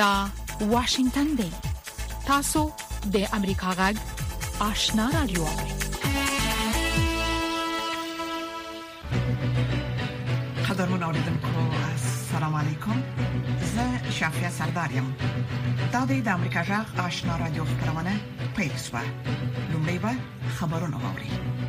دا واشنگتن دی. تاسو د امریکا غږ آشنا رادیو. قدرمن اوریدونکو السلام علیکم. زه شافیا سردارم. دا د امریکا غږ آشنا رادیو خبرونه پیښه. لومړی به خبرونه واوري.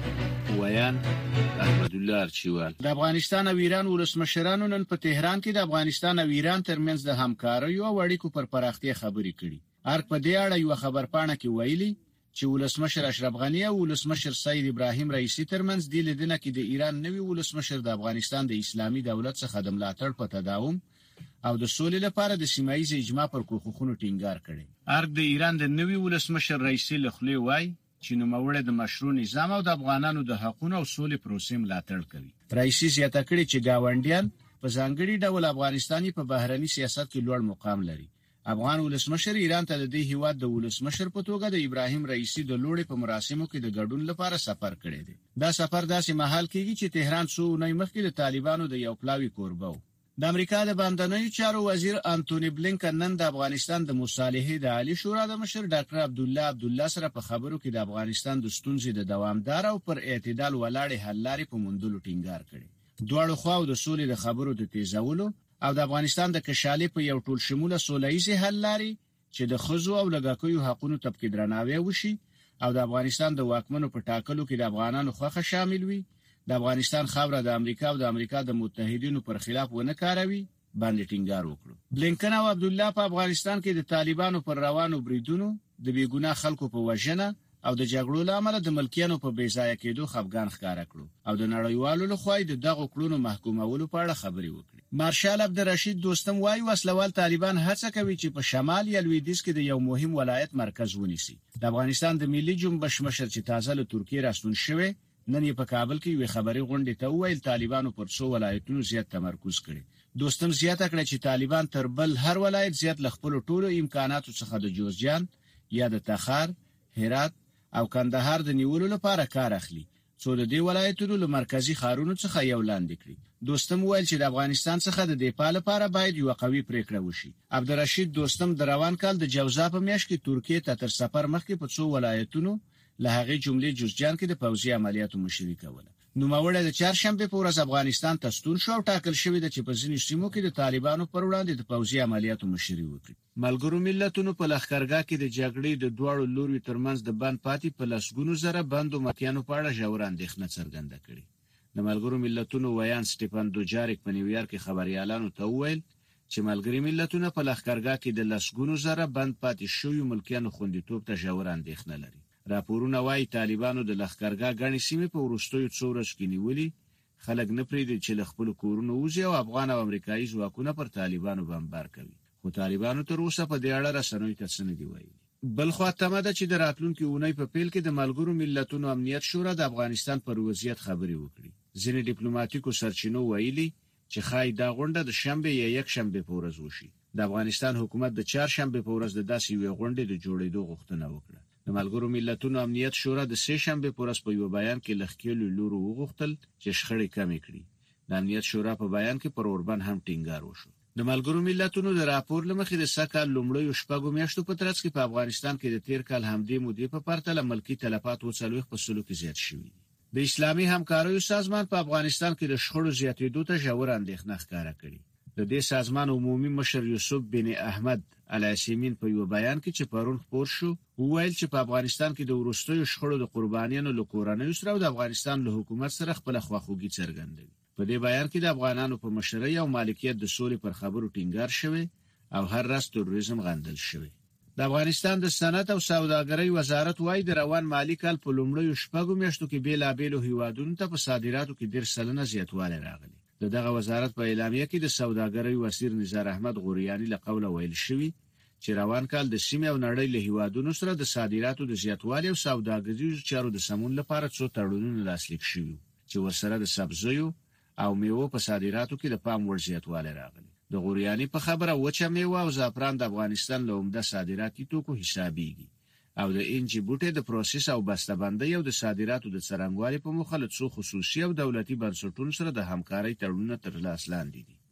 ویان احمد الله ارچیوال. د افغانستان او ایران ولسمشرانو نن په تهران کې د افغانستان او ایران ترمنځ د همکارۍ او اړیکو پر پراختیا خبرې کړي. ارګ په دې اړه یو خبرپاڼه کې ویلي چې ولسمشر اشرف غنی او ولسمشر سید ابراهیم رئیسی ترمنځ د لیدنه کې د ایران نوي ولسمشر د افغانستان د اسلامي دولت څخه د ملاتړ په تداوم او د سولې لپاره د سیمایي اجماع پر کوښښونو ټینګار کړي. ارګ د ایران د نوي ولسمشر رئیسی لخوا وایي چې نوموړی د مشروع نظام او د افغانانو د حقوقو او سولې پروسې ملاتړ کوي. رئیسی زیاته کړي چې گاونډیان په ځانګړي ډول افغانستاني په بهرني سیاست کې لوړ مقام لري. افغان ولسمشر ایران ته د دې هیواد د ولسمشر په توګه د ابراهیم رئیسی د لوړې په مراسمو کې د ګډون لپاره سفر کړی دی. دا سفر داسې مهال کېږي چې تهران څو اونۍ مخکې د طالبانو د یو پلاوي کوربه و. د امریکا د بهرنیو چارو وزیر انټونی بلینکن نن د افغانستان د مصالحې د عالی شورا د مشر ډاکټر عبدالله سره په خبرو کې د افغانستان د ستونزې د دوامدار او پر اعتدال ولاړې حل لارې په موندلو ټینګار کړي. دواړو خواو د سولې د خبرو د تیزولو او د افغانستان د کشالې په یو ټول شموله سوله‌ییزې حل لارې چې د ښځو او لږکیو حقوقو تبکې درناوی وشي او د افغانستان د واکمنو په ټاکلو کې د افغانانو خوښه شامل وي، د افغانستان خاوره د امریکا او د امریکا د متحدینو پر خلاف ونه کاروي باندې ټینګار وکړو. بلینکن او عبدالله په افغانستان کې د طالبانو پر روانو بریدونو د بیګناه خلکو په وژنه او د جګړو لامل د ملکیانو په بیځایه کېدو خفګان ښکارا کړو او د نړیوالو لخوا د دغه کړونو محکومولو په اړه خبرې وکړي. مارشال عبدالرشید دوستم وایي وسلوال طالبان هڅه کوي چې په شمال یا لویدیځ کې د یو مهم ولایت مرکز ونیسي. د افغانستان د ملي جنبش مشر چې تازه له ترکیه راستون شوی نن یې په کابل کې یو خبري غونډه ته ویل طالبانو پر څو ولایتونو زیات تمرکز کړي. دوستم زیاته کړه چې طالبان تر بل هر ولایت زیات لخپل ټولو امکاناتو څخه د جوزجان یا د تخار، هرات او کندهار د نیولو لپاره کار اخلي څو د دې ولایتونو له مرکزی ښارونو څخه یو لاندې کړي. دوستم ویل چې د افغانستان څخه د دفاع لپاره باید یو قوي پریکړه وشي. عبدالرشید دوستم د روان کال د جوزا په میاشت کې ترکیه ته تر سفر مخکې په څو ولایتونو له هغه جملې جوزجان کې د پوځي عملیاتو مشري کوله. نوموړی د چهارشنبه په ورځ افغانستان ته ستون شو او ټاکل شوی د چې په ځینو سیمو کې د طالبانو پر وړاندې د پوځي عملیاتو مشري وکړي. ملګرو ملتونو په لښکرګاه کې د جګړې د دوړو لوري ترمنځ د بند پاتې په لسګونو زره بندو مکیانو په اړه ژور اندېښنه څرګنده کړې. د ملګرو ملتونو ویان سټيفن دوجاریک په نیویارک کې خبريالانو ته وویل چې ملګري ملتونه په لښکرګاه کې د لسګونو زره بند پاتې شویو ملکیانو خوندیتوب ته ژور اندېښنه لري. راپورونه وايي طالبانو د لښکرګاه غني سیمې په وروستیو څو ورځو کې نیولې، خلک نه پریږدي چې له خپل کورونو وځي او افغان او امریکایي ځواکونه پر طالبانو بمبار کوي. خو طالبانو تر اوسه په دې اړه رسنیو ته څه نه دی ویلي. بل خو تمه ده چې د راتلونکي اونۍ په پیل کې د ملګرو ملتونو امنیت شورا د افغانستان پر وضعیت خبرې وکړي. ځینې ډیپلوماټیکو سرچینو ویلي چې خای دا غونډه د شنبه یا یک شنبه په ورځ وشي. د افغانستان حکومت د چهارشنبه په ورځ د داسې یو غونډې د جوړېدو غوښتنه وکړه. د ملګرو ملتونو امنیت شورا د سه شنبه په ورځ په یو بیان کې لخکېلو لورو وغوښتل چې شخړې کمې کړي. د امنیت شورا په بیان کې پر اوربان هم ټینګار وشو. د ملګرو ملتونو د راپور لمخې د سکهال لومړی شپږو میاشتو په ترڅ کې په افغانستان کې د تیر کال همدې مودې په پرتله ملکی تلفات وڅلوخ په سلو کې زیات شوي. د اسلامي همکاریو سازمان په افغانستان کې د شخړو زیاتېدو ته ژور اندېښنه ښکاره کړې. د دې سازمان عمومي مشر یوسف بن احمد العثیمین په یو بیان کې چې پرون خبر شو وویل چې په افغانستان کې د ورستیو شخړو د قربانیانو له کورنیو سره او د افغانستان له حکومت سره خپل خواخوږي څرګندوي. په دې بیان کې د افغانانو په مشرۍ او مالکیت د سولې پر خبرو ټینګار شوی او هر راز تروریزم غندل شوی. د افغانستان د صنعت او سوداګرۍ وزارت وايي د روان مالی کال په لومړیو شپږو میاشتو کې بیلابېلو هیوادونو ته په صادراتو کې 10% زیاتوالی راغلی. دغه وزارت په اعلامیه کې د سوداګرۍ وزیر نزار احمد غوریانی له قوله ویل شوی چې روان کال د سیمې او نړۍ له هیوادونو سره د صادراتو د زیاتوالي او سوداګریزو چارو د سمون لپاره څو تړونونه لاسلیک شوي چې ورسره د سبزیو او میوو په صادراتو کې د پام وړ زیاتوالی راغلی. د غوریانی په خبره وچه میوه او زعفران د افغانستان له عمده صادراتي توکو حسابيږي او د انجی بوټي د پروسس او بسته‌بندۍ او د صادراتو د څرنګوالي په موخه له څو خصوصي او دولتي بنسټونو سره د همکارۍ تړونونه تر لاس لاندې دي.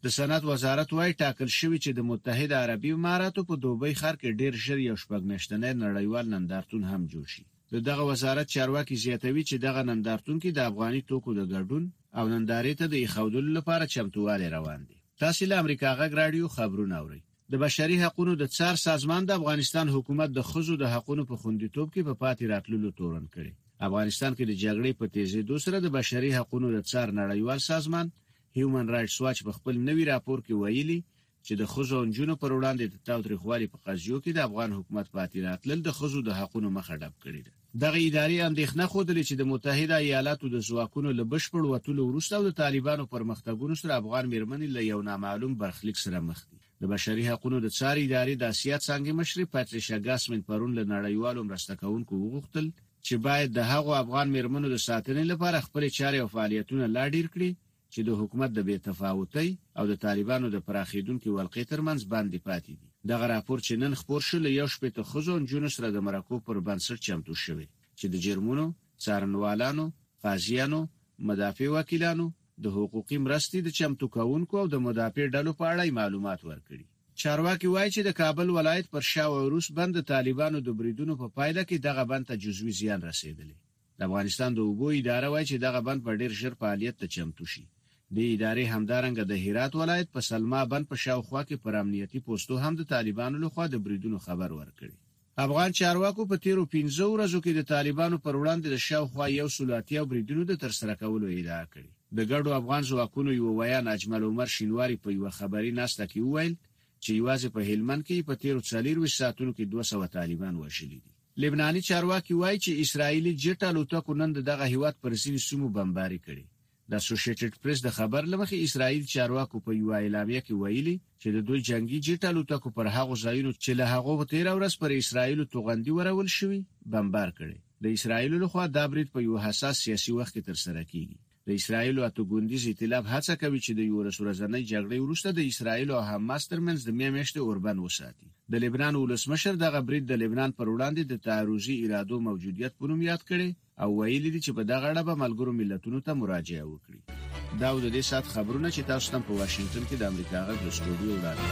د صنعت وزارت وايي ټاکل شوی چې د متحده عربي اماراتو په دوبۍ ښار کې ډیر ژر یو شپږ میاشتنی نړیوال نندارتون هم جوړ شي. دغه وزارت چارواکي زیاتوي چې دغه نندارتون کې د افغاني توکو د ګډون او نندارې ته د ایښودلو لپاره چمتووالی روان دي. تاسو له امریکا غږ رادیو خبرونه اورئ. د بشري حقوقو د څار سازمان د افغانستان حکومت د ښځو د حقوقو په خوندیتوب کې په پاتې راتللو تورن کړي. افغانستان کې د جګړې په تیزېدو سره د بشري حقوقو د څار نړیوال سازمان هیومن رائټس واچ په خپل نوي راپور کې ویلي چې د ښځو او نجونو پر وړاندې د تاوتریخوالي په قضیو کې د افغان حکومت پاتې راتلل د ښځو د حقوقو مخه ډب کړي ده. دغه ادارې اندېښنه خوده چې د متحده ایالاتو د ځواکونو له بشپړ وټولو وروسته د طالبانو پرمختګونو سره افغان میرمنې له یو نامعلوم برخلیک سره مخ دي. د بشري حقوقو د څار ادارې د آسیا څنګه مشر پاتریشا ګاسمن پرون له نړیوالو مرسته کوونکو وغوښتل چې باید د هغو افغان میرمنو د ساتنې لپاره خپل چارې او فعالیتونه لا ډیر کړي چې د حکومت د بې تفاوتۍ او د طالبانو د پراخېدونکو ولقې ترمنځ باندې پاتې دي. دغه راپور چې نن خپور شو له یو شپږ ښځو او نجونو سره د مرکو پر بنسټ چمتو شوی چې د جرمونو، څارنوالانو، قاضیانو، مدافع وکیلانو، د حقوقي مرستې د چمتو کوونکو او د مدافع ډلو په اړه معلومات ورکړي. چارواکي وایي چې د کابل ولایت پر شاو روس بند د طالبانو د بریدونو په پایله کې دغه بند ته جزوي زیان رسیدلی. د افغانستان د اوبو اداره وایي چې دغه بند په ډیر ژر فعالیت ته چمتو شي. د ادارې همدارنګه د هرات ولایت په سلما بند په شاوخوا کې پر امنیتي پوسټو هم د طالبانو لخوا د بریدونو خبر ورکړي. افغان چارواکو په تیرو 15 ورځو کې د طالبانو پر وړاندې د شاوخوا 180 بریدونو د ترسره کولو ادعا کړې. د ګډو افغان ځواکونو یو ویان اجمل عمر شینواری په یو خبري ناسته کې وویل چې یوازې په هلمند کې په تیرو 40 ساعتونو کې 200 طالبان وژلي دي. لبناني چارواکي وایي چې اسرایلی جټ الوتکو نن دغه هیواد پر ځینې سیمو بمباري کړي. د اسوسییټډ پریس د خبر لمخې اسرایل چارواکو په یو اعلامیه کې ویلي چې د دوی جنگي جټ الوتکو پر هغو ځایونو چې له هغو په تیر ورځ پر اسرایل توغندي ورول شوی بمبار کړي. د اسرایل لخوا دا برید په یو حساس سیاسي وخت کې ترسره کیږي. د اسرایل او اتوګوندیز ائتلاف هڅه کوي چې د یو ورځنۍ جګړې وروسته د اسرایل او حماس ترمنځ د میاشتې اوربند وساتي. د لبنان ولسمشر دغه برید د لبنان پر وړاندې د تعرضي ارادو موجودیت په نوم یاد کړي او ویلي دي چې په دغه اړه به ملګرو ملتونو ته مراجعه وکړي. دا د دې سات خبرونه چې تاسو ته په واشنگټن کې د امریکا غږ د سټوډیو وړاندې.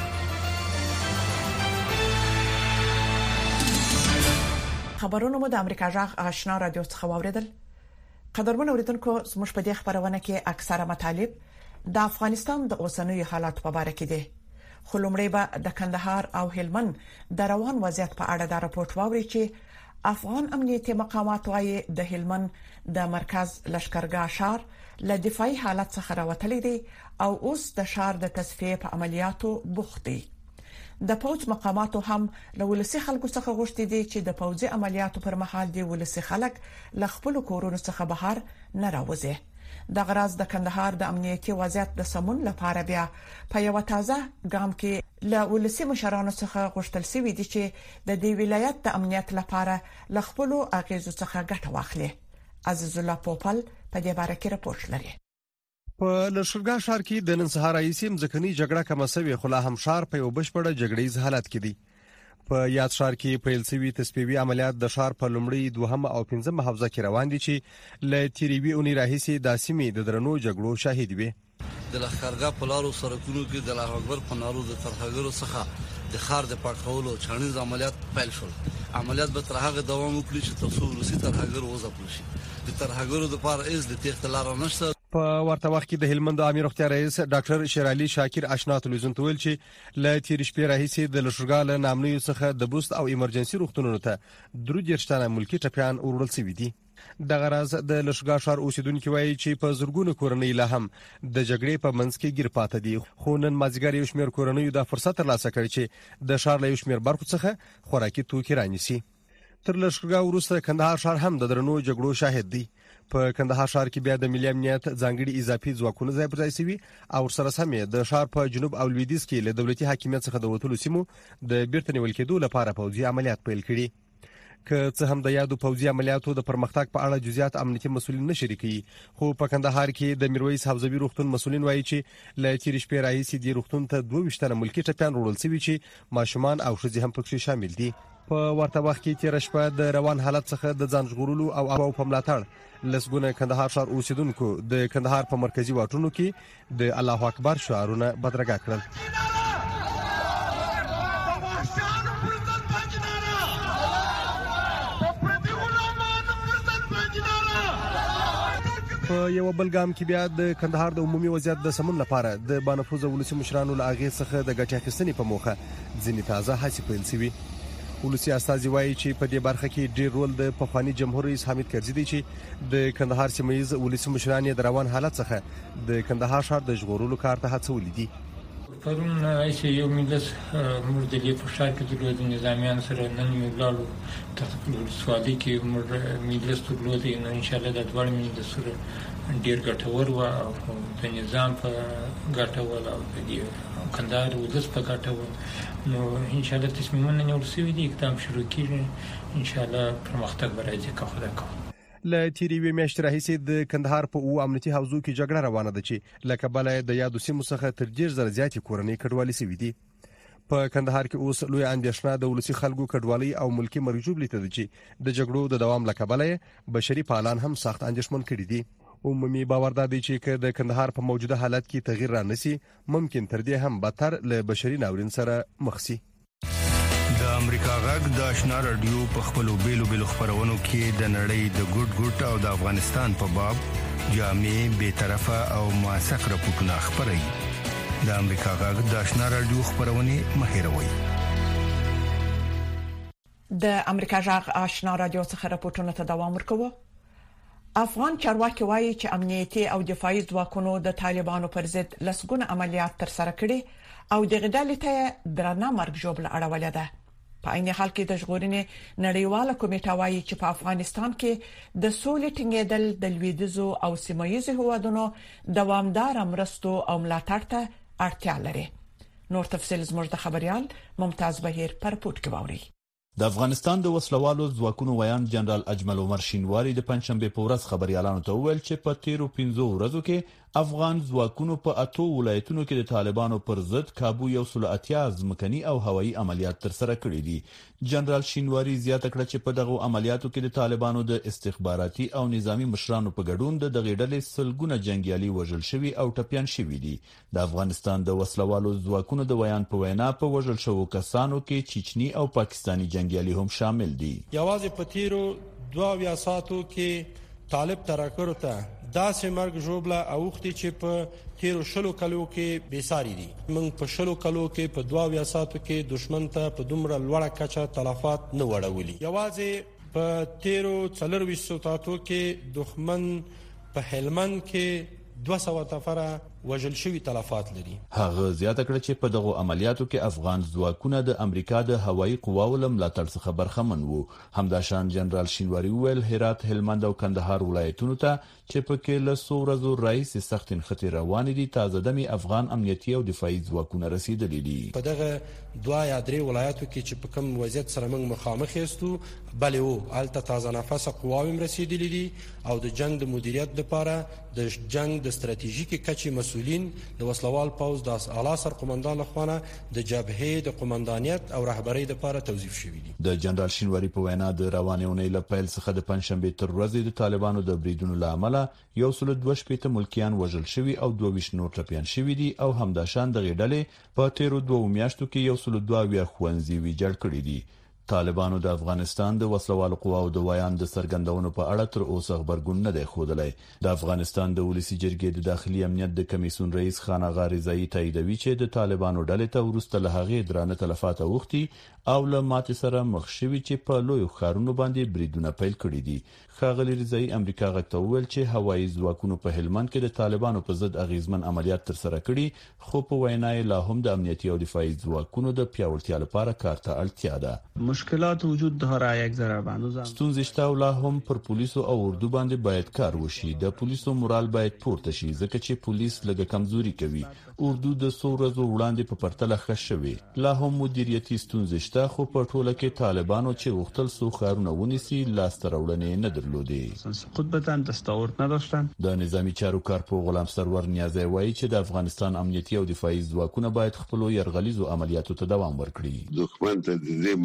خبرونه مو د امریکا غږ آشنا رادیو څخه واوریدل. قدرمن اوریدونکو زموږ په دې خبرونه کې اکثره مطالب د افغانستان د اوسنوي حالات په اړه کې دي. خو لومړی به د کندهار او هلمند د روان وضعیت په اړه د راپورټ واوري چې افغان امنیتي مقامات وايي د هلمند د مرکز لشکرګاه ښار له دفاعي حالت څخه راوتلی دی او اوس د ښار د تصفیه په عملیاتو بوخت دي. د پوځ مقاماتو هم له ولسي خلکو څخه غوښتي دي چې د پوځي عملیاتو پر مهال دی ولسي خلک له خپل کورونو څخه بهر نه راوځي. د غراز د کندهار د امنیتي وضعیت د سمون لپاره بیا په یو تازه ګام کې له ولسي مشرانو څخه غوښتل شوی دی چې د دې ولایت د امنیت لپاره له خپل اغیزو څخه ګټه واخلي. عزیز الله پوپل په دې باره کې راپورټ لري. په لشکرګاه ښار کې د نن سهار راهیسې ځکهني جګړه کومه سوي خو لا هم ښار په یو بشپړه جګړیز حالت کې دی. په یاد ښار کې پیل شوی تصفیوي عملیات د ښار په لومړی دوهم او پنځم حوزه کې روان دي چې ل تیریوي اونۍ راهیسې د سیمې د درنو جګړو شاهد وي. د لښکرګاه په لارو سرکونو کې د الله اکبر په نارو د ترهګرو څخه د ښار د پاکولو چانیز عملیات پیل شول. عملیات به تر هغه دوام وکړي چې تر څو روسي ترهګر وځپل شي. د ترهګرو د پاره از د تخت لار نشته. په ورته وخت کې د هلمند عامه روغتیا رئیس ډاکټر شیرعلی شاکر آشنا تلویزیون ته ویل چې ل تیر شپې راهیسې د لشکرګاه له نامنوي څخه د بوست او ایمرجنسي روغتونونو ته درو دیرشتانه ملکی ټپیان وروړل شوی دي. د غراز د لشکرګاه ښار اوسیدونکو وایي چې په زورګونو کورنۍ لا هم د جګړې په منځ کې گیر پاتې دي. خو نن مازیګر یو شمېر کورنۍ د فرصت ترلاسه کړي چې د ښار له یو شمېر برخو څخه خوراکي توکي رانیسي. تر لشکرګاه وروسته کندهار ښار هم د درنو جګړو شاهد دی. په کندهار ښار کې بیا د ملي امنیت ځانګړي اضافي ځواکونه ځای پر ځای شوي او سره سمې د ښار په جنوب او لویدیځ کې له دولتي حاکمیت څخه د وټولو سیمو د بیرته نیول کېدو لپاره پوځي عملیات پیل کړي. که څه هم د یادو پوځي عملیاتو د پرمختګ په اړه جزئیات امنیتي مسولین نه شریکي، خو په کندهار کې د میرویس حوزوي روغتون مسولین وایي چې ل تیر شپې راهیسې د روغتون ته 22 ملکی ټپیان وروړل شوي چې ماشومان او ښځې هم پکې شامل دي. په ورته وخت کې تیر شپه د روان حالت څخه د ځان ژغورلو او په ملاتړ لسګونه کندهار ښار اوسیدونکو د کندهار په مرکزی واټونو کې د الله اکبر شعارونه بدرګه کړل. په یو بل ګام کې بیا د کندهار د عمومي وضعیت د سمون لپاره د بانفوذ ولسی مشرانو له اغې څخه د ګټې اخیستنې په موخه ځینې تازه هڅې پیل شوي. ولسی استازي وایي چې په دې برخه کې ډېر رول د پخوانی جمهور رئیس حامد کرزي دی چې د کندهار سیمایي ولسی مشران د روان حالت څخه د کندهار ښار د ژغورلو کار ته هڅولي دي. پرون چې یو مجلس موږ د دې په شار کې د نظامیان سره نن یو لاړو تقریبا سوادي کې موږ مجلس درلود نو ان شاء الله د دوه مجلس سره ډیر ګټور و او د نظام په ګټور او د کندهار ولس په ګټور نو ان شاء الله تصمیمونه نیول شوي دي اقدام شروع کیږي ان شاء الله پرمختګ به راځي که خدای کوي. له تیری وی میاشتې راهیسې د کندهار په او امنیتي حوزو کې جګړه روانه ده چې لکه بل د یادو سیمو څخه تر ډیر زر زیاتې کورنۍ کډوالي شوي دي. په کندهار کې اوس لوی اندېښنه د ولسی خلکو کډوالي او ملکی مرجوب لیته ده چې د جګړو د دوام لکه بل بشري پالان هم سخت اندېښمن کړي دي. عمومي باور دا دی چې د کندهار په موجوده حالت کې تغییر رانسی ممکن تر دې هم بدتر له بشري ناورین سره مخ شي. د امریکا غږ د آشنا رادیو په خپلو بیلو خبرونو کې د نړۍ د ګډ او د افغانستان په باب جامع به طرفه او موثق راپورټونه خبري. د امریکا غږ د آشنا رادیو خبرونه مهیروي. د امریکا غږ آشنا رادیو څخه راپورټونه ته دوام ورکوي. افغان چارواکي وایي چې امنیتي او دفاعي ځواکونو د طالبانو پر ضد لسګونه عملیات تر سره کړي او د غډالې ته درنه مرګ جوړه اړولې ده. په عین حال کې د ژغورنې نړیواله کمیټه وایي چې په افغانستان کې د سولې ټینګېدل د لویدیځو او سیمایي هیوادونو دوامدار مرستو او ملاتړ ته اړتیا لري. نور تفصیل زموږ د خبريال ممتاز بهیر پر پورت کوي. د افغانستان د وسلوالو ځواکونو ویان جنرال اجمل عمر شینواری د پنځشنبه په ورځ خبريالانو ته وویل چې په تیرو 15 ورځو کې افغان ځواکونو په 8 ولایتونو کې د طالبانو پر ضد کابو یو سلطاتیا ځمکني او هوایي عملیات تر سره کړي دي. جنرال شینواری زیاته کړه چې په دغه عملیاتو کې د طالبانو د استخباراتي او نظامی مشرانو په ګډون د غېډلې سلګونه جنگیالي وژل شوي او ټپيان شوي دي. د افغانستان د وسلوالو ځواکونو د ویان په وینا په وژل شوو کسانو کې چچني او پاکستانی جنگیالي هم شامل دي. یوازې په تیرو 2 ساعتو کې طالب تراکر ته داسې مرګ جوړه اوختي چې په تیرو شلو کلو کې بیساری دي. موږ په شلو کلو کې په 2 ساعتو کې دشمن ته په دومره لوړه کچه تلفات نه وړولي. یوازې په تیرو 40 ساعتو کې دښمن په هلمند کې 200 تفره وژل شوی تلفات لري. هغه زیاته کړه چې په دغه عملیاتو کې افغان ځواکونه د امریکا د هوایي قواو له ملاتړ څخه برخمن وو. همداشان جنرال شینواری ویل هرات، هلمند او کندهار ولایتونو ته چې په کې له څو ورځو راهیسې سخت انخطاط روان دي تازه دمي افغان امنیتي او دفاعي ځواکونه رسیدلي دي. په دغه 2 یا 3 ولایتو کې چې په کوم وضعیت سره موږ مخامخ یاستو بلې وو الته تازه نفسه قواوم رسیدلي دي او د جنگ د مدیریت لپاره د جنگ د ستراتیژیکي کچې مسؤلین د وسلوال پوز د اعلی سرقومندان لخوا د جبهه د قومندانیت او رهبری لپاره توظیف شوی دي. د جنرال شینواری په وینا د روانې اونۍ له پیل څخه د پنځشنبه تر ورځې د طالبانو د بریدونو له امله 122 ملکیان وژل شوي او 22 نور ټپيان شوي دي او همداشان د غېډلې په تیرو 2 میاشتو کې 122 خوندزي ویجاړ کړي دي. طالبانو د افغانستان د وسلوالو قواو د ویان د سرګندونو په اړه تر اوسه خبرګون نه دی ښودلی. د افغانستان د ولسی جرګې د داخلي امنیت د کمیسیون رئیس خان آغا رضایی تاییدوي چې د طالبانو ډلې ته وروسته له هغې درانه تلفات اوختي او له ماتې سره مخ شوي چې په لویو ښارونو باندې بریدونه پیل کړي دي. ښاغلي رضایی امریکا غږ ته وویل چې هوایي ځواکونو په هلمند کې د طالبانو په ضد اغیزمن عملیات تر سره کړي خو په وینا یې لا هم د امنیتي او دفاعي ځواکونو د پیاوړتیا لپاره کار ته اړتیا ده. مشکلات وجود داره یک ذره باندې ستونزې شته او لا هم پر پولیسو او اردو باندې باید کار وشي. د پولیسو مورال باید پورته شي ځکه چې پولیس لږه کمزوري کوي. اردو د څو ورځو وړاندې په پرتله ښه شوې. لا هم مدیریتي ستونزې شته خو په ټوله کې طالبانو چې غوښتل څو ښارونه ونیسي لاسته راوړنې نه درلودې. قطبتاً دستاورد نداشتن. د نظامی چارو کارپو غلام سرور نیازی وایي چې د افغانستان امنیتي او دفاعي ځواکونه باید خپل یرغلیزو عملیاتو ته دوام ورکړي. دښمن ته د دې مجال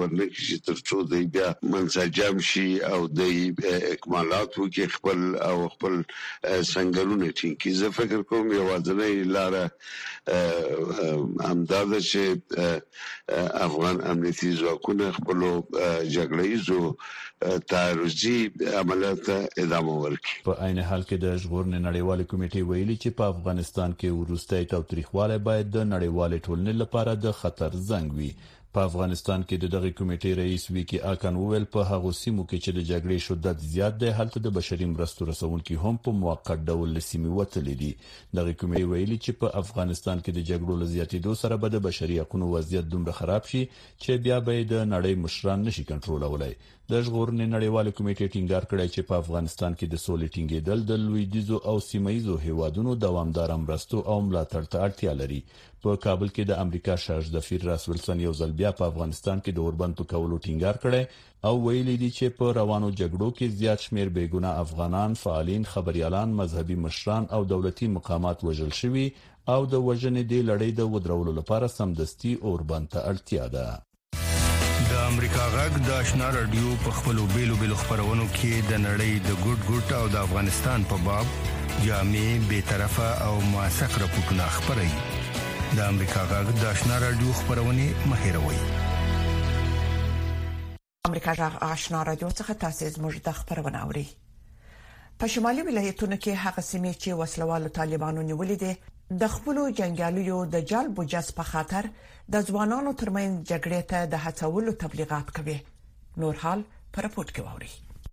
ورنکړي چې ترڅو د بیا منسجم شي او د اکمالات وکړي خپل څنګهونه ټینګي. زه فکر کوم یوازینۍ لاره همدارده چې افغان امنیتي ځواکونه خپل جګړه‌ییزو تعرضي عملیات ادامه ورکړي. په عین حال کې د ژغورنې نړیوالې کمیټې ویلي چې په افغانستان کې وروستي تاوتریخوالی باید د نړیوالې ټولنې لپاره د خطر زنګ وي. په افغانستان کې د دغه کمیټې رئیس ویکی آکن وویل په هغو سیمو کې چې د جګړې شدت زیات دی هلته د بشري مرستو رسونکي هم په موقت ډول لسیمې وتلي دي. دغه کمیټې ویلي چې په افغانستان کې د جګړو له زیاتېدو سره به د بشري حقوقو وضعیت دومره خراب شي چې بیا به د نړۍ مشران نشي کنټرولولای. د ژغورنې نړیوالې کمیټې ټینګار کړی چې په افغانستان کې د سولې ټینګېدل د لویدیځو او سیمه‌ییزو هیوادونو دوامدار مرستو او ملاتړ ته اړتیا لري. په کابل کې د امریکا شاهد سفیر راس ویلسن یو ځل بیا په افغانستان کې د اوربند په کولو ټینګار کړی او ویلي دي چې په روانو جګړو کې زیات شمیر بیګناه افغانان، فعالین، خبريالان، مذهبي مشران او دولتي مقامات وژل شوي او د وژنې د لړۍ د ودرولو لپاره سمدستي اوربند ته اړتیا ده. د امریکا غږ د آشنا رادیو په خپلو بیلو خبرونو کې د نړۍ د ګډ او د افغانستان په باب جامع، بی‌طرفه او موثق راپورټونه خبري. د امریکا غږ د آشنا رادیو خبرونه مهیروي. امریکا غږ آشنا رادیو څخه تاسو زموږ د خبرونه اوري. په شمالي ولایتونو کې هغه سیمې چې وسلوالو طالبانو نیولې دي د خپل جنگیالیو د جلب او جذب په خاطر د ځوانانو ترمنځ جګړې ته د هڅولو تبلیغات کوي. نور حال پر راپورټ کې ووري.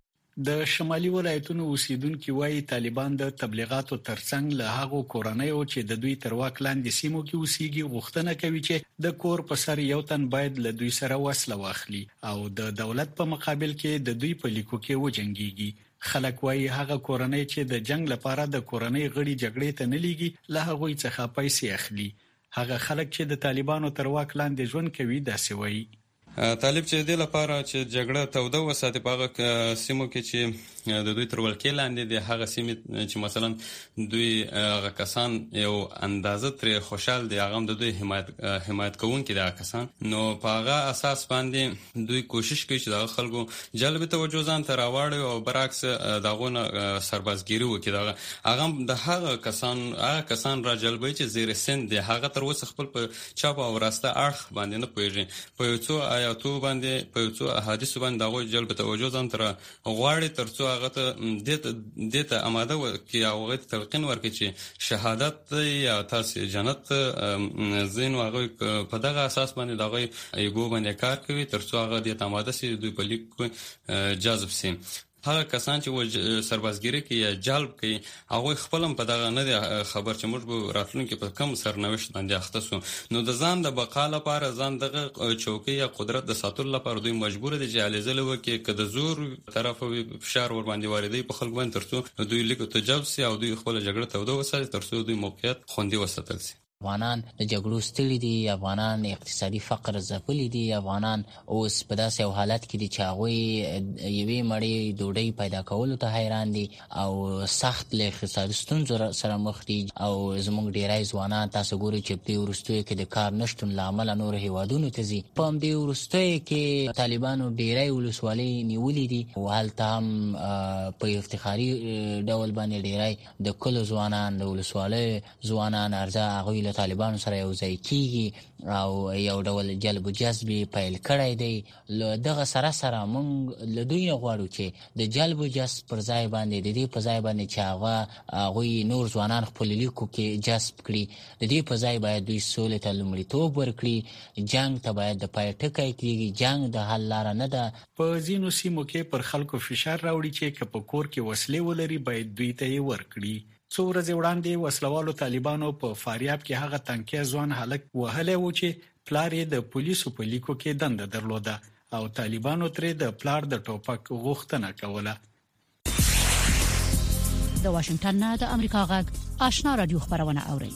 د شمالي ولایتونو اوسیدونکو وايي طالبان د تبلیغاتو ترڅنګ له هغو کورنیو چې د دوی تر واک لاندې سیمو کې اوسېږي غوښتنه کوي چې د کور په سر یو تن باید له دوی سره وسله واخلي او د دولت په مقابل کې د دوی په لیکو کې وجنګيږي. خلک وايي هغه کورنۍ چې د جنگ لپاره د کورنۍ غړي جګړې ته نه لیږي له هغوی څخه پیسې اخلي. هغه خلک چې د طالبانو تر واک لاندې ژوند کوي داسې وایي. طالب چې د لپاره چې جګړه توده وساتي په هغه سیمو کې چې د دوی تر ولکې لاندې د هغه سیمې چې مثلا دوی هغه کسان یو اندازه تر خوشحال دي هغه د دوی حمایت کوونکي دي کسان نو په هغه اساس باندې دوی کوشش کوي چې د خلکو جلب توجه ځان ته راوړي او برعکس دغه سربازګيري وکړي. هغه د هغه کسان را جلبوي چې زیر سن دي هغه تر اوسه خپل په چاپ او راسته اړخ باندې نه پوهیږي په یو څو آیاتو باندې په یو څو احادیث باندې دغه جلب توجه ځان ته غواړي ترڅو هغه ته دته آماده وکړي او هغه تلقین ورکړي چې شهادت یا تاسو جنت زین هغه په دغه اساس باندې دغه ایګو باندې کار کوي ترڅو هغه دته آماده سي دوی په لیک جذب سي. هغه کسان چې سربازګيري کوي یا جلب کوي هغه خپلم په دغه نه خبر چې موږ به راتلونکي په کم سرنوشت باندې اخته سو نو د ځان د بقا لپاره ځان دغه چوکۍ یا قدرت د ساتلو لپاره دوی مجبور دي چې علیزله وکړي که د زور طرف فشار ور باندې واردې په خلک باندې ترڅو دوی لیکو تجاوز سي او دوی خپل جګړه توده وساتي ترڅو دوی موقعیت خوندي وساتل سي. افغانان د جګړو ستړي دي، افغانان اقتصادي فقر ځپلي دي، افغانان اوس په داسې یو حالت کې دي چې هغوی یوې مړۍ ډوډۍ پیدا کولو ته حیران دي او سخت له اقتصادي ستونزو سره مخ دي او زموږ ډیری ځوانان تاسو ګورئ چې په وروستیو کې د کار نشتون له امله نور هیوادونو ته ځي. په همدې وروستیو کې طالبانو ډیری ولسوالۍ نیولې دي او هلته هم په افتخاري ډول باندې ډیری د کلو ځوانان د ولسوالۍ ځوانان ارزه هغوی طالبانو سره یو ځای کیږي او یو ډول جلب او جذب پیل کړی دی. دغه سره موږ له دوی نه غواړو چې د جلب او جذب پر ځای باندې د دې په ځای باندې چې هغوی نور ځوانان خپل لیکو کې جذب کړي د دې په ځای باید دوی سولې ته لومړیتوب ورکړي. جنگ ته باید د پای ټکی کېږي، جنگ د حل لاره نه ده. په ځینو سیمو کې پر خلکو فشار راوړي چې که په کور کې وسلې ولري باید دوی ته یې ورکړي. څو ورځې وړاندې وسلوالو طالبانو په فاریاب کې هغه تنکي ځوان هلک وهلی و چې پلار یې د پولیسو په لیکو کې دنده درلوده او طالبانو ترې د پلار د ټوپک غوښتنه کوله. د واشنگټن نه د امریکا غږ آشنا رادیو خبرونه اوري.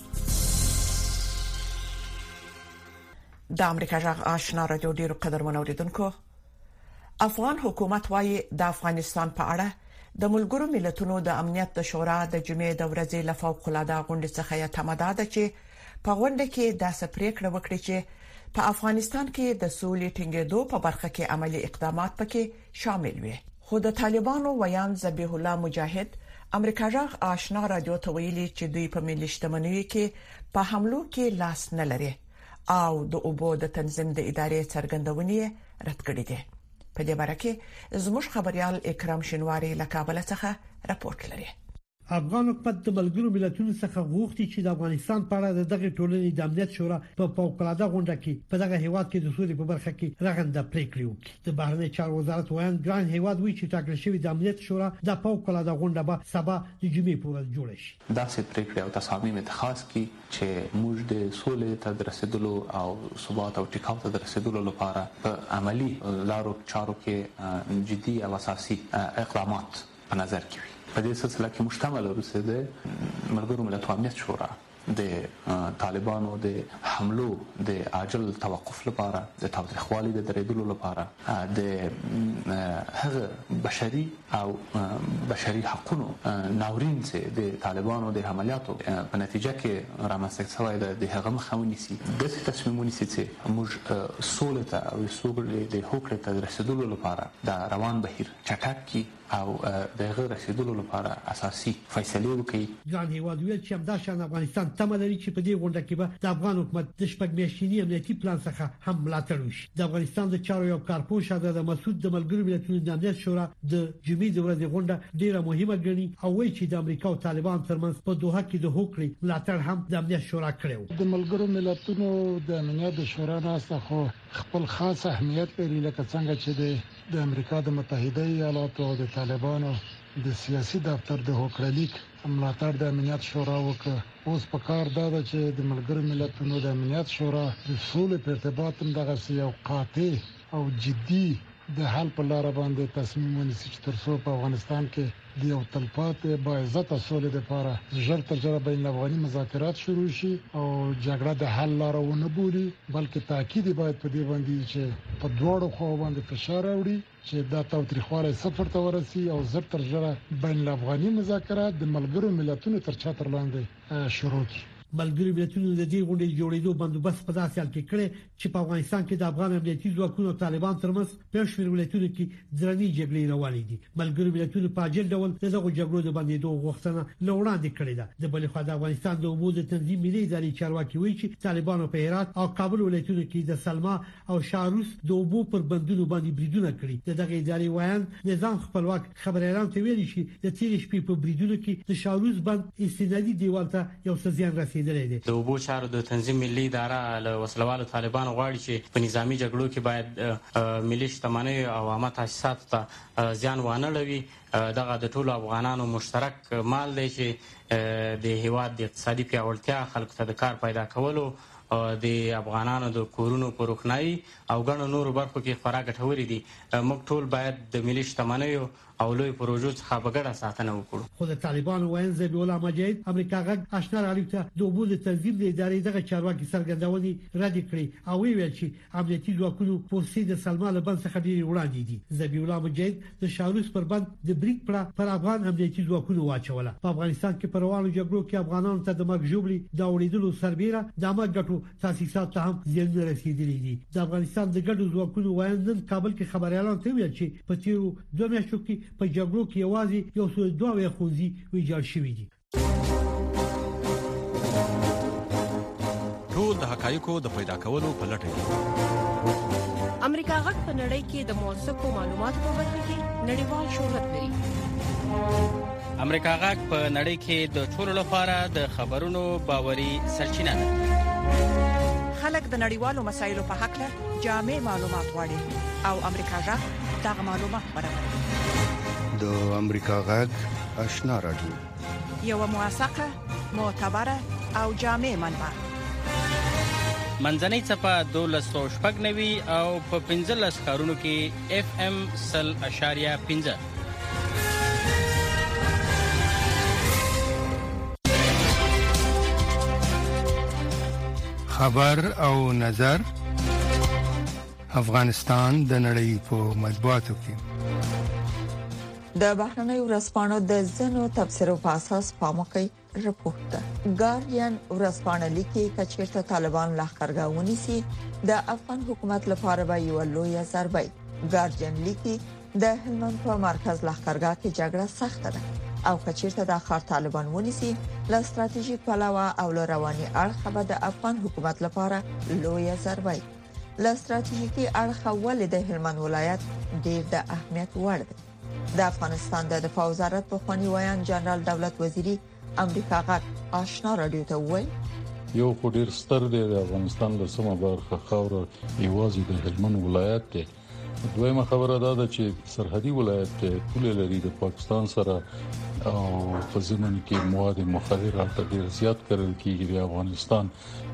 د امریکا غږ آشنا رادیو ډیرو قدرمن اوریدونکو، افغان حکومت وايي د افغانستان په اړه د ملګرو ملتونو د امنیت د شورا د جمعې د ورځې له فوق العاده غونډې څخه یې تماده ده چې په غونډه کې د سپریکړه وکړي چې په افغانستان کې د سولې ټینګېدو په برخه کې عملی اقدامات پکې شامل وي. خو د طالبانو ویان ذبیح الله مجاهد امریکا جغ آشنا رادیو ته ویلي چې دوی په ملي شتمنیو کې په حملو کې لاس نه لري او د اوبو د تنظیم د ادارې څرګندونې رد کړې دي. په دې باره کې زموږ خبريال اکرام شینواری له کابل څخه راپورټ لري. افغان حکومت د ملګرو ملتونو څخه غوښتي چې د افغانستان په اړه دغه ټولنې د امنیت شورا په فوق‌العاده غونډه کې په دغه هیواد کې د سولې په برخه کې رغنده پریکړې وکړي. د بهرنی چارو وزارت وایي ګران هیواد وی چې ټاکل شوی د امنیت شورا د فوق‌العاده غونډه به سبا د جمعې په ورځ جوړه شي. دا څه پریکړې او تصامیم اتخاذ کی چې موږ د سولې ته رسیدلو او ثبات او ټیکاو ته رسیدلو لپاره په عملی لارو چارو کې جدي او اساسي اقدامات په نظر کې وي. په دې سلسله کې مشتمل اوسېده ملګرو ملتونو امنیت شورا د طالبانو د حملو د عاجل توقف لپاره د تاوتریخوالي د درېدلو لپاره د هغه بشري او بشري حقوقو ناورین چې د طالبانو د عملیاتو په نتیجه کې رامنځته شوی د هغه مخاوني سي د تصمیمونو چې موږ سولې ته او سولې د حقوقو ته رسیدلو لپاره د روان بهیر چټک کی او دغه رسیدلو لپاره اساسي فیصله وکړي. ځان هیواد ویل چې همداشان افغانستان تمه لري چې په دې غونډه کې به د افغان حکومت د شپږ میاشتني امنیتي پلان څخه هم ملاتړ وشي. د افغانستان د چارو یو کارپوه شاهزاده مسعود د ملګرو ملتونو د امنیت شورا د جمعې د ورځې غونډه ډیره مهمه ګڼي او وایي چې د امریکا او طالبان ترمنځ په دوحه کې د حقوقي ملاتړ هم د امنیت شورا کړو. د ملګرو ملتونو د امنیت شورا ناسخه خپل خاص اهمیت لري لکه څنګه چې د امریکا د متحده ایالاتو او د طالبانو د سیاسي دفتر د حقوقلیک ملاتړ د امنیت شورا وکړ. اوس په کار دا ده چې د ملګرو ملتونو د امنیت شورا د سولې په ارتباط هم دغه یو قاطع او جدي د حل په لار باندې تصمیم ونیسي چې تر څو په افغانستان کې د یو تلپاتې باعزته سولې لپاره ژر تر ژره بین الافغاني مذاکرات شروع شي او جګړه د حل لار ونه بولي بلکې تاکید باید په دې باندې چې په دواړو خواو باندې فشار راوړي چې دا تاوتریخوالی صفر ته ورسي او زر تر ژره بین الافغاني مذاکرات د ملګرو ملتونو تر چتر لاندې شروع کړي. ملګري ملتونو د دې غونډې جوړېدو بندوبست په داسې حال کې کړی چې په افغانستان کې د افغان امنیتي ځواکونو او طالبان ترمنځ په شمېر ولایتونو کې درنې جګړې روانې دي. ملګري ملتونو په عاجل ډول دغه جګړو د بندېدو غوښتنه لوړاندې کړې ده. د بلې خوا د افغانستان د اوبو د تنظیم ملي ادارې چارواکي وایي چې طالبانو په هرات او کابل ولایتونو کې د سلما او شاروس د اوبو پر بندونو باندې بریدونه کړي. دغه ادارې وایي نظام خپلواک خبريالان ته ویلي شي د تیر شپې په بریدونو کې د شاروس بند استنادي دیوال ته یو څه زیان رسیدلی دی. د اوبو چارو د تنظیم ملي اداره له وسلوالو طالبانو غواړي چې په نظامی جګړو کې باید ملي شتمنۍ او عامه تاسیساتو ته زیان وانه لوي. دغه د ټولو افغانانو مشترک مال دی چې د هیواد د اقتصادي پیاوړتیا خلکو ته د کار پیدا کولو د افغانانو د کورونو په روښنايي او ګڼو نورو برخو کې خورا ګټورې دي. موږ ټول باید د ملي شتمنیو او لوی پروژو څخه په ګډه ساتنه وکړو. خو د طالبانو وایي ذبیح الله مجاهد امریکا غږ آشنا رادیو ته د اوبو د تنظیم د ادارې دغه چارواکي څرګندونې رد کړې او ویل چې امنیتي ځواکونو پوسټي د سلما له بند څخه ډېر وړاندې دي. ذبیح الله مجاهد د شاروس پر بند د بریک پر افغان امنیتي ځواکونو واچوله. په افغانستان کې پر روانو جګړو کې افغانانو ته د مرګ ژوبلې د اورېدلو سربېره د عامه ګټو تاسیسات ته هم زیانونه رسیدلي دي. د افغانستان د ګډو ځواکونو وایي نن کابل کې خبريالان ته ویل چې په تیرو 2 میاشتو کې په جګړو کې یوازې یو څو دوه خوځي ویجاړ شوي دي. ټول د حقایقو د پیدا کولو په لټه کې امریکا غږ په نړۍ کې د موثقو معلوماتو په برخه کې نړیوال شهرت لري. امریکا غږ په نړۍ کې د ټولو لپاره د خبرونو باوري سرچینه ده. خلک د نړیوالو مسایلو په حق له جامع معلومات غواړي او امریکا غږ دغه معلومات برابروي. د امریکا غږ آشنا رادیو یو موثقه معتبره او جامع منبع. منځنۍ صفه 1290 او په 15 ښارونو کې FM 100.5. خبر او نظر افغانستان د نړۍ په مطبوعاتو کې د بهرنۍ ورځپاڼو د ځینو تبصرو په اساس پاموکي رپورت ده. ګارډین ورځپاڼه لیکي چې طالبان لښکرګاونی سي د افغان حکومت لپاره به یو لوی ضربه. ګارډین لیکي د هلمند په مرکز لښکرګاه کې جګړه سخته ده او کچیرته د ښار طالبان ونیسي له ستراتیژیک پلوه او له رواني اړخه به د افغان حکومت لپاره لوی ضربه. له ستراتیژیکي اړخه ولې د هلمند ولایت ډیر د اهمیت وړ دی. د افغانستان د دفاع وزارت په خواني ویان جنرال دولت وزیری امریکا غاک آشنا رادیو ته وایي یو خډیر ستر دی د افغانستان له سمه برخه خاور ایوازي د هلمند ولایت دی. دویمه خبره ده چې سرحدي ولایت ټول لري د پاکستان سره او په زمن کې مواد مخدره ډیر زیات کړل کیږي. د افغانستان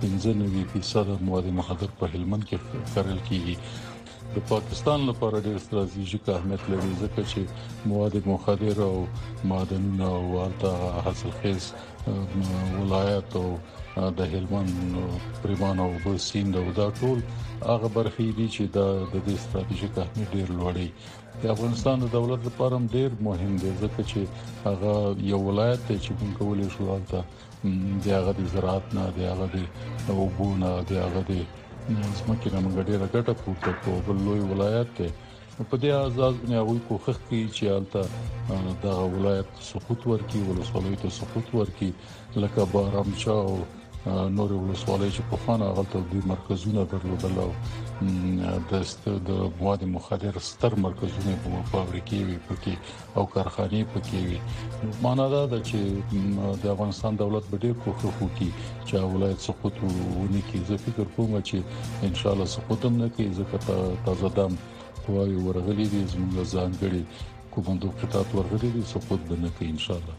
95% مواد مخدر په هلمند کې کړل کیږي. د پاکستان لپاره ډېر ستراتیژیک اهمیت لري ځکه چې مواد مخدر او معدنونه او ورته حاصلخیز ولایت او د هلمند پریمان او بسیند او دا ټول هغه برخې دي چې د دې ستراتیژیک اهمیت ډېر لوړ دی. د افغانستان د دولت لپاره هم ډېر مهم دی ځکه چې هغه یو ولایت دی چې موږ کولای شو هلته د هغه د زراعت نه د هغه د اوبونه د هغه د زمکه نه موږ ډیره ګټه پورته کوو. بل لوی ولایت دی په دې اساس باندې هغه کوښښ کوي چې البته د ولایت سقوط ورکړي ولسوالۍ ته سقوط ورکړي لکه بارامچا او نور ولسوالۍ چې په خانه غلطه د مرکزونه درلودل او د مواد مخدر ستر مرکزونه په فابریکې وي پکې او کارخانې پکې وي. معنا دا ده چې د افغانستان دولت به ډېر کوښښ وکړي چې ولایت سقوط ونکړي. زه فکر کوم چې ان شاء الله سقوط هم نه کوي ځکه تازه دم قواوی ورغلي دي زموږ ځانګړي کومندو قطعات ورغلي دي سقوط به نه کوي ان شاء الله.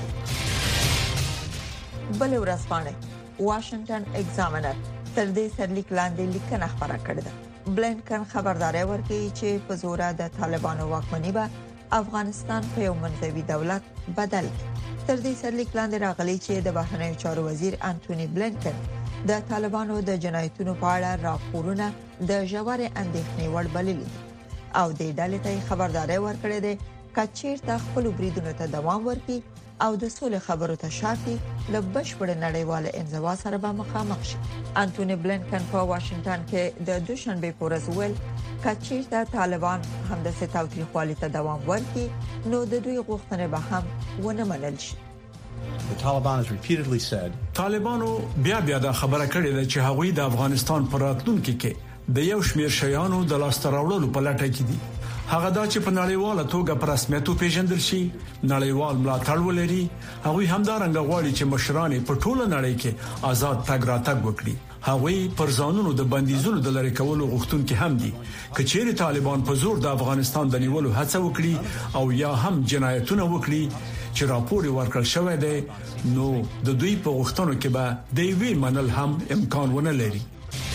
بل ورځپاڼه واشنگټن ایگزامینر تر دې سرلیک لاندې لیکنه خبره کړې ده. بلینکن خبرداري ورکړي چې په زور د طالبانو واکمني به افغانستان په یو منځوي دولت بدل کړي. تر دې سرلیک لاندې راغلي چې د بهرنیو چارو وزیر انټونی بلینکن د طالبانو د جنایتونو په اړه راپورونه د ژورې اندېښنې وړ بللي او د ډلې ته خبرداري ورکړې ده کچیرته خپل بریدونو ته دوام ورکړي او د سولې خبرو ته شاکي له بشپړ نړیوال انزوا سره به مخامخ شي. انټونی بلینکن په واشنگټن کې د دوشنبه په ورځ ویل کچیرته طالبان هم د ستاوتریخوالي ته دوام ورکړي نو د دوی غوښتنې به هم ونه منل شي. The Taliban has repeatedly said طالبانو بیا دا خبره کړې ده چې هغوی د افغانستان پر راتلونکي کې د یو شمېر شیانو د لاسته راوړلو په لټه کې دي. هغه دا چې په نړیواله توګه په رسمیت پیژندل شي، نړیوال ملاتړ ولري. هغوی همدارنګه غواړي چې مشران په ټوله نړۍ کې آزاد تګ راتګ وکړي. هغوی پر ځانونو د بندیزونو د لری کولو غوښتونکي هم دي. کچېری طالبان په زور د افغانستان د نیولو هڅه وکړي او یا هم جنایتونه وکړي چې راپور ورکړل شوی دی نو د دوی په غوښتنو کې به د وی منل هم امکان ونه لري.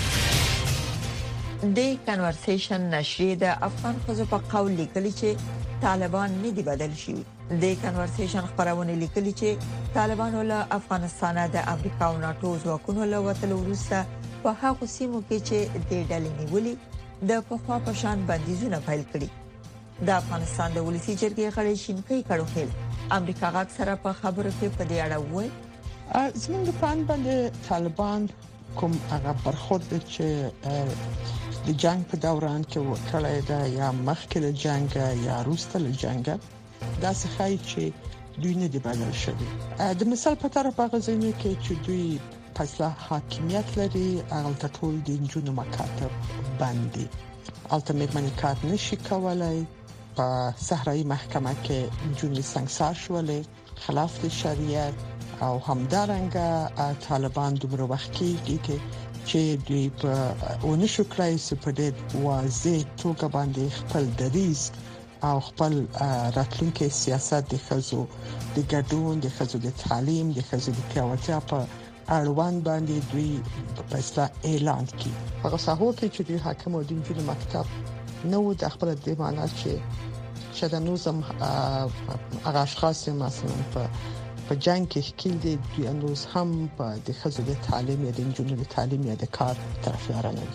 د کنورسیشن نشریه د افغان خزو په قول لیکلي چې طالبان نه دی بدل شي. د کنورسیشن خبرونه لیکلي چې طالبانو له افغانستان د امریکا او ناتو ځواکونو له وتلو وروسته په هغه سیمو کې چې د ډلې نیولې د پخوا په شان بندیزونه پیل کړي. د افغانستان د ولسی جرګې غړي شینکې کړوخیل امریکا غاک سره په خبرو کې په دې اړه وایي زموږ په اند باندې طالبان کوم هغه برخورد چې د جنگ په دوران کې وکړای دا یا مخکې له جنگ یا وروسته له جنگ دا څه ښایي چې دوی نه دی بدل شوی. د مثال په تور په غزنه کې چې دوی پسله حاکمیت لري هغه ټول د جنونو مکاتب باندې الټیمیټ منیکات نشي کولای. په صحرایي محکمه کې جنونی سنگسار شولې خلاف د شریعت او همدارنګه طالبان دومره وخت کې چې دوی په اونشو کرایس په دې واضح توګه باندې خپل دریز او خپل راتلونکي سیاست د خزو د ګډون د خزو د تعلیم د خزو د پیاوړتیا په اړوند باندې دوی په اعلان کې هغه ساحو کې چې دوی حاکم او د انجیل مکتب نو د خپل د معنا چې شدنوزم هغه اشخاص مثلا په جنگ کې ښکیل دي دوی اندوز هم په د خزو د تعلیم یا د انجیل د تعلیم یا د کار طرفداران دي.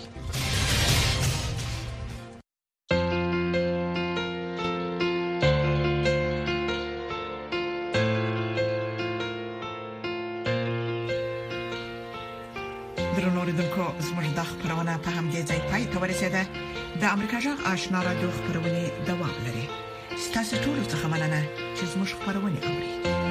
درنو اوریدونکو زموږ د خبرونه په هم دي ځای پای ته ورسیده. د امریکا جغ آشنا رادیو خبرونه دوام لري. ستاسو ټول څه مننه چې زموږ خبرونه اوري.